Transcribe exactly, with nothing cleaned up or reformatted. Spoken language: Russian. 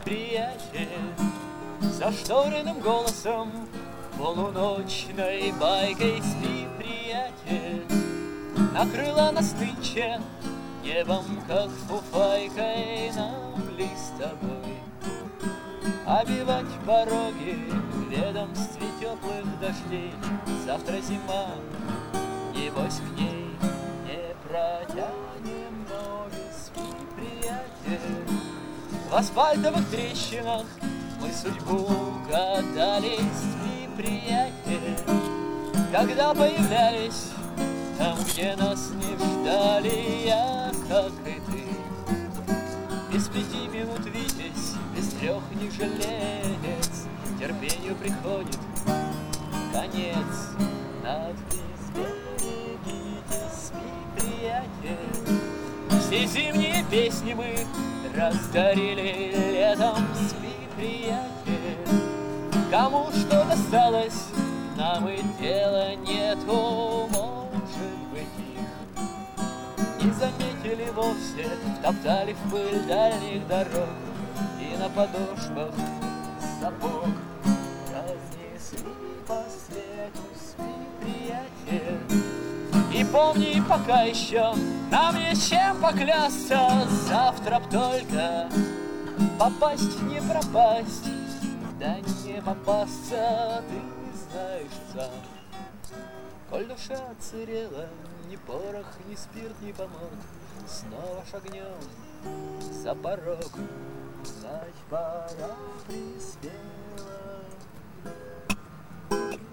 приятель, зашторенным голосом, полуночной байкой спи, приятель. Накрыла нас нынче небом, как фуфайкой, нам ли с тобой обивать пороги в ведомстве теплых дождей? Завтра зима, небось к ней не протянем ноги, спи, приятель. В асфальтовых трещинах мы судьбу гадали, спи, приятель. Когда появлялись там, где нас не ждали, я, как и ты, без пяти минут витязь, без трех не жилец. Терпению приходит конец, надпись берегитесь, спи, приятель. Все зимние песни мы раздарили летом, спи, приятель. Кому что досталось, нам и дела нету, может быть, их не заметили вовсе, топтали в пыль дальних дорог и на подошвах сапог разнесли по свету, спи, приятель. И помни, пока еще нам есть чем поклясться, завтра б только попасть, не пропасть, да не попасться, ты знаешь сам. Коль душа отсырела, ни порох, ни спирт не помог, снова шагнем за порог, знать пора приспела.